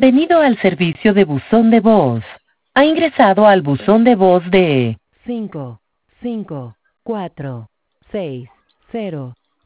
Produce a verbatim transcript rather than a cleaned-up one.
Bienvenido al servicio de buzón de voz. Ha ingresado al buzón de voz de cinco cinco cuatro seis cero